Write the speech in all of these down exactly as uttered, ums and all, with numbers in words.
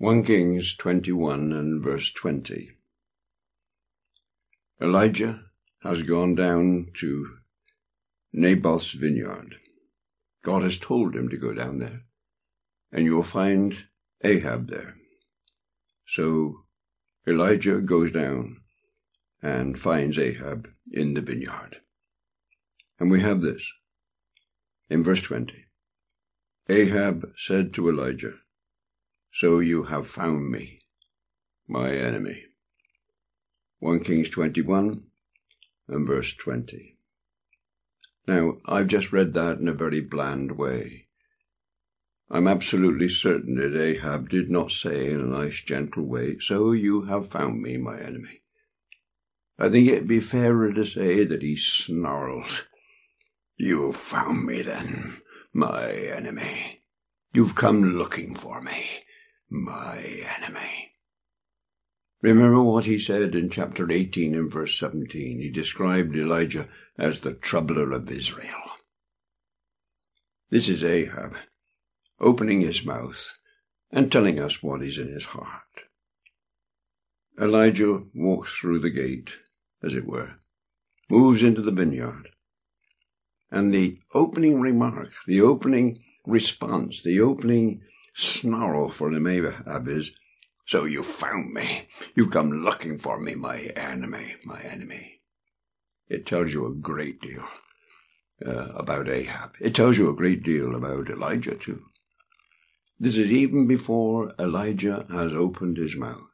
First Kings twenty-one and verse twenty. Elijah has gone down to Naboth's vineyard. God has told him to go down there, and you will find Ahab there. So Elijah goes down and finds Ahab in the vineyard. And we have this in verse twenty. Ahab said to Elijah, "So you have found me, my enemy." First Kings twenty-one and verse twenty. Now, I've just read that in a very bland way. I'm absolutely certain that Ahab did not say in a nice, gentle way, "So you have found me, my enemy." I think it'd be fairer to say that he snarled, "You found me then, my enemy. You've come looking for me, my enemy." Remember what he said in chapter eighteen and verse seventeen. He described Elijah as the troubler of Israel. This is Ahab opening his mouth and telling us what is in his heart. Elijah walks through the gate, as it were, moves into the vineyard, and the opening remark, the opening response, the opening snarl for Ahab is, "So you found me. You come looking for me, my enemy, my enemy." It tells you a great deal uh, about Ahab. It tells you a great deal about Elijah too. This is even before Elijah has opened his mouth.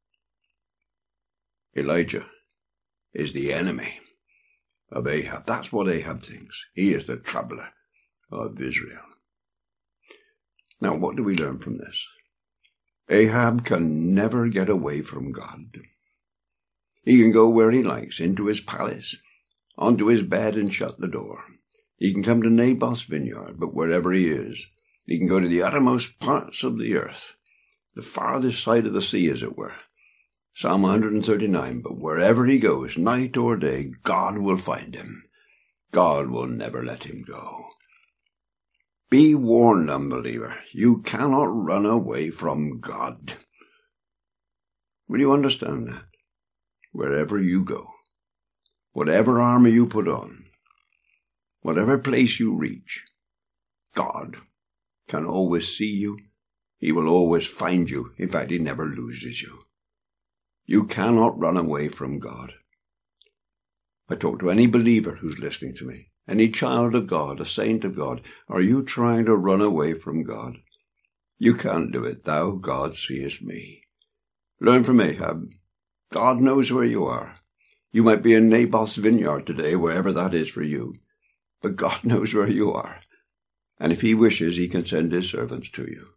Elijah is the enemy of Ahab. That's what Ahab thinks. He is the troubler of Israel. Now, what do we learn from this? Ahab can never get away from God. He can go where he likes, into his palace, onto his bed and shut the door. He can come to Naboth's vineyard, but wherever he is, he can go to the uttermost parts of the earth, the farthest side of the sea, as it were. Psalm one thirty-nine, but wherever he goes, night or day, God will find him. God will never let him go. Be warned, unbeliever. You cannot run away from God. Will you understand that? Wherever you go, whatever armor you put on, whatever place you reach, God can always see you. He will always find you. In fact, he never loses you. You cannot run away from God. I talk to any believer who's listening to me. Any child of God, a saint of God, are you trying to run away from God? You can't do it. Thou, God, seest me. Learn from Ahab. God knows where you are. You might be in Naboth's vineyard today, wherever that is for you. But God knows where you are. And if he wishes, he can send his servants to you.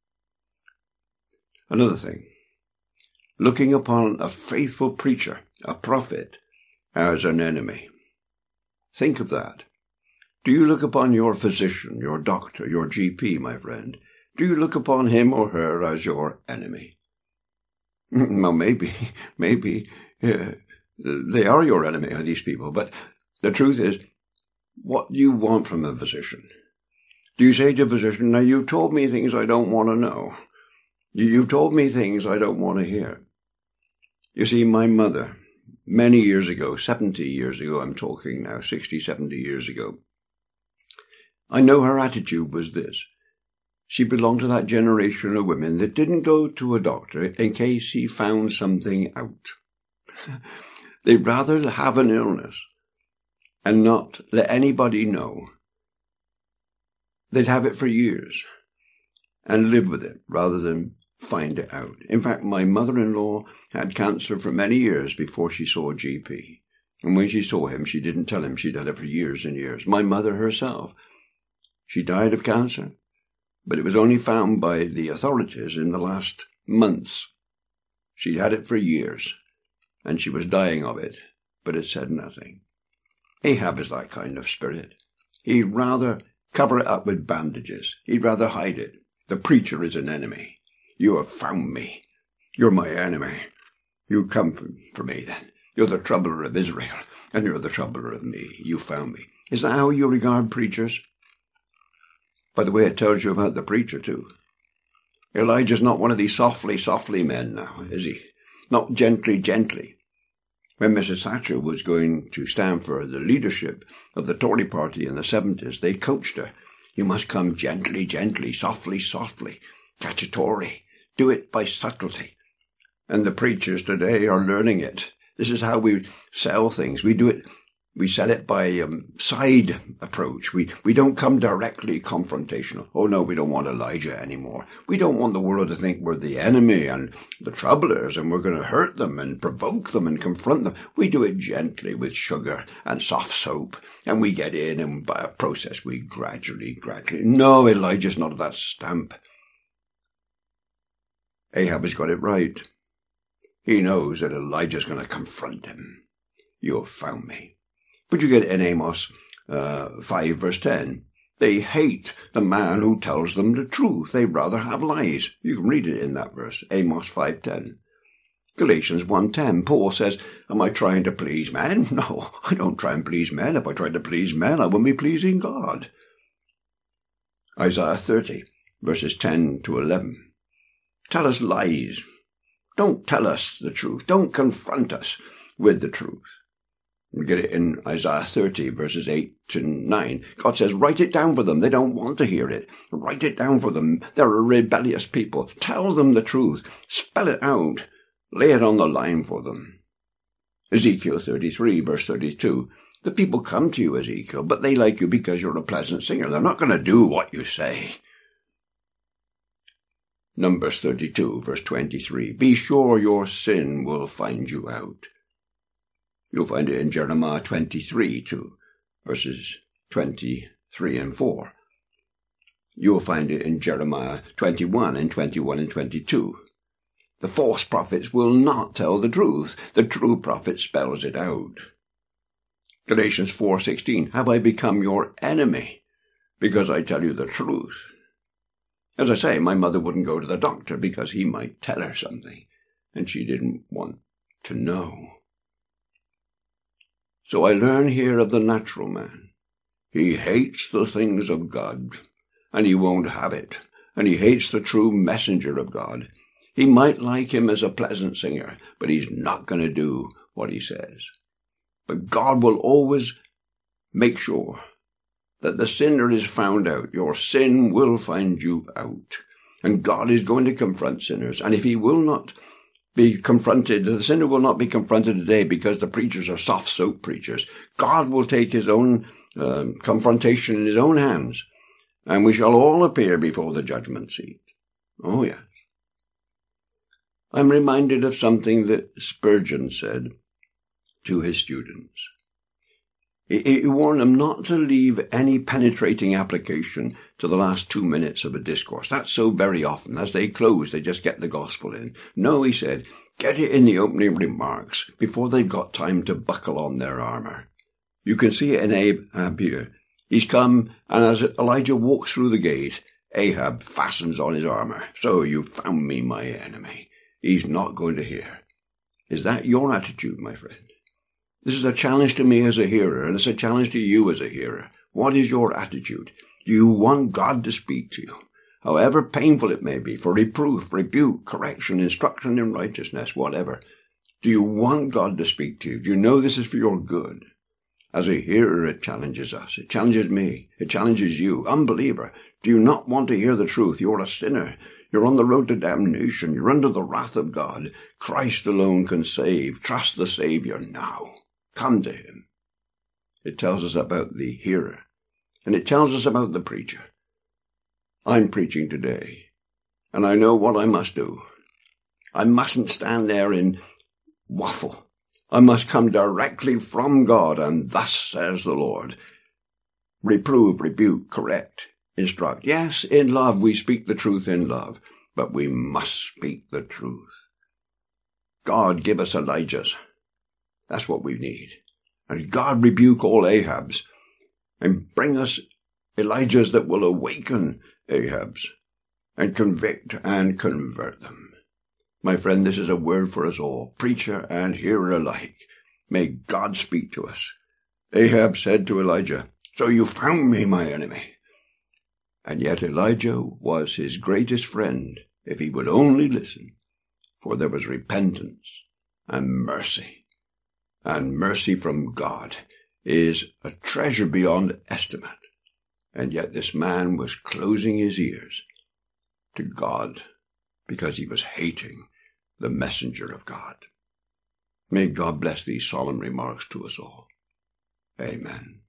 Another thing. Looking upon a faithful preacher, a prophet, as an enemy. Think of that. Do you look upon your physician, your doctor, your G P, my friend? Do you look upon him or her as your enemy? Well, maybe, maybe uh, they are your enemy, these people. But the truth is, what do you want from a physician? Do you say to a physician, "Now you told me things I don't want to know. You, you told me things I don't want to hear"? You see, my mother, many years ago, seventy years ago, I'm talking now, sixty, seventy years ago, I know her attitude was this. She belonged to that generation of women that didn't go to a doctor in case he found something out. They'd rather have an illness and not let anybody know. They'd have it for years and live with it rather than find it out. In fact, my mother-in-law had cancer for many years before she saw a G P. And when she saw him, she didn't tell him she'd had it for years and years. My mother herself, she died of cancer, but it was only found by the authorities in the last months. She'd had it for years, and she was dying of it, but it said nothing. Ahab is that kind of spirit. He'd rather cover it up with bandages. He'd rather hide it. The preacher is an enemy. You have found me. You're my enemy. You come for, for me then. You're the troubler of Israel, and you're the troubler of me. You found me. Is that how you regard preachers? By the way, it tells you about the preacher too. Elijah's not one of these softly, softly men now, is he? Not gently, gently. When Missus Thatcher was going to stand for the leadership of the Tory party in the seventies, they coached her. You must come gently, gently, softly, softly. Catch a Tory. Do it by subtlety. And the preachers today are learning it. This is how we sell things. We do it, we sell it by um, side approach. We, we don't come directly confrontational. Oh no, we don't want Elijah anymore. We don't want the world to think we're the enemy and the troublers and we're going to hurt them and provoke them and confront them. We do it gently with sugar and soft soap, and we get in, and by a process we gradually, gradually. No, Elijah's not of that stamp. Ahab has got it right. He knows that Elijah's going to confront him. You have found me. But you get in Amos uh, five verse ten. They hate the man who tells them the truth. They rather have lies. You can read it in that verse, Amos five ten. Galatians one ten, Paul says, am I trying to please men? No, I don't try and please men. If I tried to please men, I wouldn't be pleasing God. Isaiah thirty, verses ten to eleven. Tell us lies. Don't tell us the truth. Don't confront us with the truth. We get it in Isaiah thirty, verses eight to nine. God says, write it down for them. They don't want to hear it. Write it down for them. They're a rebellious people. Tell them the truth. Spell it out. Lay it on the line for them. Ezekiel thirty-three, verse thirty-two. The people come to you, Ezekiel, but they like you because you're a pleasant singer. They're not going to do what you say. Numbers thirty-two, verse twenty-three. Be sure your sin will find you out. You'll find it in Jeremiah twenty-three, too, verses twenty-three and four. You'll find it in Jeremiah twenty-one and twenty-one and twenty-two. The false prophets will not tell the truth. The true prophet spells it out. Galatians four sixteen. Have I become your enemy because I tell you the truth? As I say, my mother wouldn't go to the doctor because he might tell her something, and she didn't want to know. So I learn here of the natural man. He hates the things of God, and he won't have it, and he hates the true messenger of God. He might like him as a pleasant singer, but he's not going to do what he says. But God will always make sure that the sinner is found out. Your sin will find you out. And God is going to confront sinners. And if he will not be confronted, the sinner will not be confronted today because the preachers are soft soap preachers. God will take his own uh, confrontation in his own hands. And we shall all appear before the judgment seat. Oh, yes. I'm reminded of something that Spurgeon said to his students. He warned them not to leave any penetrating application to the last two minutes of a discourse. That's so very often. As they close, they just get the gospel in. No, he said, get it in the opening remarks before they've got time to buckle on their armor. You can see it in Ahab here. He's come, and as Elijah walks through the gate, Ahab fastens on his armor. So you found me, my enemy. He's not going to hear. Is that your attitude, my friend? This is a challenge to me as a hearer, and it's a challenge to you as a hearer. What is your attitude? Do you want God to speak to you? However painful it may be, for reproof, rebuke, correction, instruction in righteousness, whatever. Do you want God to speak to you? Do you know this is for your good? As a hearer, it challenges us. It challenges me. It challenges you, unbeliever. Do you not want to hear the truth? You're a sinner. You're on the road to damnation. You're under the wrath of God. Christ alone can save. Trust the Savior now. Come to him. It tells us about the hearer, and it tells us about the preacher. I'm preaching today, and I know what I must do. I mustn't stand there and waffle. I must come directly from God, and thus says the Lord. Reprove, rebuke, correct, instruct. Yes, in love, we speak the truth in love, but we must speak the truth. God, give us Elijahs. That's what we need. And God rebuke all Ahabs and bring us Elijahs that will awaken Ahabs and convict and convert them. My friend, this is a word for us all, preacher and hearer alike. May God speak to us. Ahab said to Elijah, so you found me, my enemy. And yet Elijah was his greatest friend if he would only listen, for there was repentance and mercy. And mercy from God is a treasure beyond estimate. And yet this man was closing his ears to God because he was hating the messenger of God. May God bless these solemn remarks to us all. Amen.